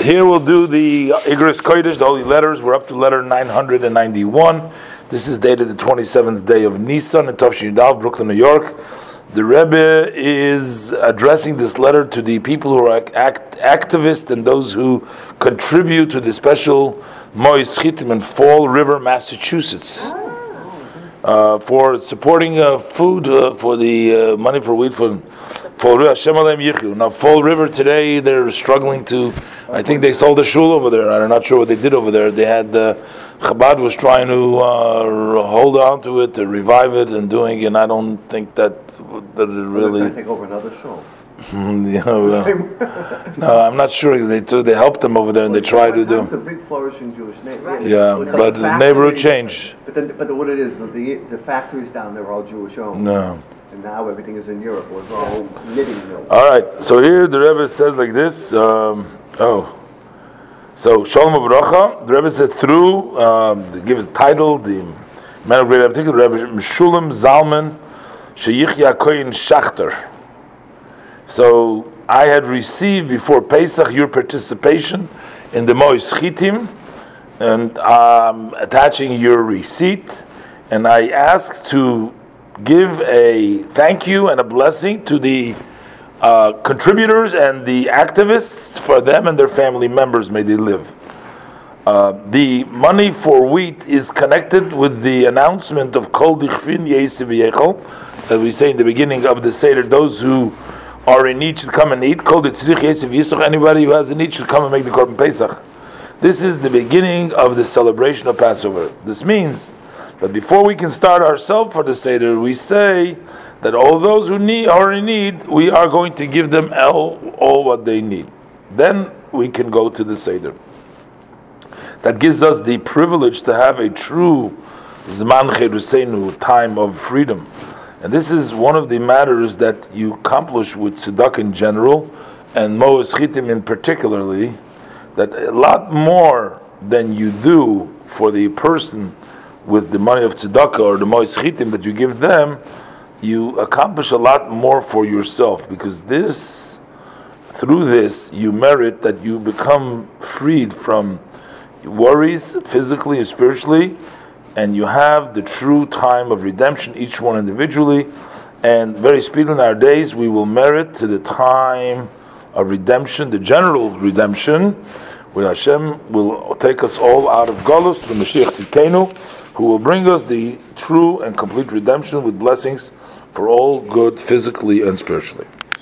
Here we'll do the Igros Kodesh, the holy letters. We're up to letter 991. This is dated the 27th day of Nisan in Tafshin Yudal, Brooklyn, New York. The Rebbe is addressing this letter to the people who are activists and those who contribute to the special Mois Chitim in Fall River, Massachusetts, for supporting food for the money for wheat for Fall River. Hashem Aleim Yichu. Now, Fall River today, they're struggling to. I think they sold the shul over there. I'm not sure what they did over there. They had Chabad was trying to hold on to it, to revive it, and doing. And I don't think that it really. They're trying to take over another shul. No, I'm not sure. They helped them over there, and they tried to do. It's a big flourishing Jewish neighborhood. Yeah, but the neighborhood changed. But what it is, the factories down there are all Jewish owned. No. And now everything is in Europe. It was all knitting mills. All right. So here the Rebbe says like this. So Shalom Uvracha. The Rebbe said through to give his title, the man of great article, Rebbe Meshulam Zalman Sheyichya Koyin Shachter. So I had received before Pesach your participation in the Mois Chitim, and attaching your receipt, and I asked to give a thank you and a blessing to the contributors and the activists, for them and their family members, may they live. The money for wheat is connected with the announcement of Kol Dichfin Yesiv Yechol, as we say in the beginning of the Seder, those who are in need should come and eat. Kol Ditzrich Yesiv Yisroch, anybody who has a need should come and make the Korban Pesach. This is the beginning of the celebration of Passover. This means that before we can start ourselves for the Seder, we say that all those who are in need, we are going to give them all what they need. Then we can go to the Seder. That gives us the privilege to have a true Zman Cheruseinu, time of freedom. And this is one of the matters that you accomplish with Tzedakah in general, and Mois Chitim in particularly, that a lot more than you do for the person with the money of tzedakah or the Mois Chitim that you give them, you accomplish a lot more for yourself, because through this, you merit that you become freed from worries, physically and spiritually, and you have the true time of redemption, each one individually, and very speedily in our days, we will merit to the time of redemption, the general redemption, where Hashem will take us all out of Golus through Mashiach Tzidkenu, who will bring us the true and complete redemption with blessings for all good physically and spiritually.